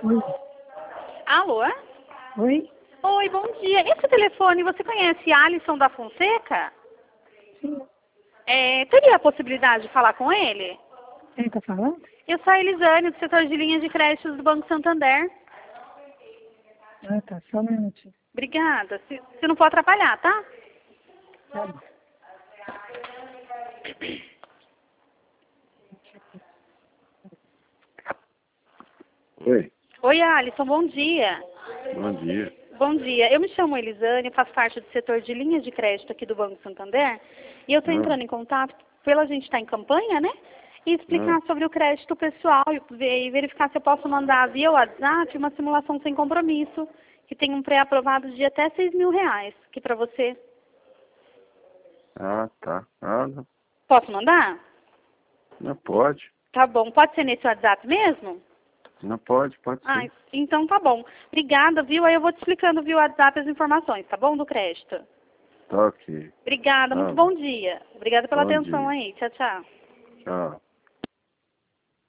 Oi. Alô? Oi? Oi, bom dia. Esse telefone, você conhece Alisson da Fonseca? Sim. Teria a possibilidade de falar com ele? Quem tá falando? Eu sou a Elisane, do setor de linhas de créditos do Banco Santander. Ah, tá. Só um minutinho. Obrigada. Se não for atrapalhar, tá? Tá bom. Oi, Oi, Alisson, bom dia. bom dia. Bom dia. Eu me chamo Elisane, faço parte do setor de linhas de crédito aqui do Banco Santander. E eu estou entrando em contato, pela gente estar em campanha, né? E explicar sobre o crédito pessoal e verificar se eu posso mandar via WhatsApp uma simulação sem compromisso, que tem um pré-aprovado de até R$ 6.000, que para você. Ah, tá. Ah, não, Posso mandar? não pode. Tá bom. Pode ser nesse WhatsApp mesmo? Não pode, pode Ah, sim. então tá bom. Obrigada, viu? Aí eu vou te explicando via WhatsApp as informações, tá bom? Do crédito. Tá ok. Obrigada, Tá muito bom. bom dia. Obrigada pela Bom atenção dia. aí. Tchau, tchau. Tchau.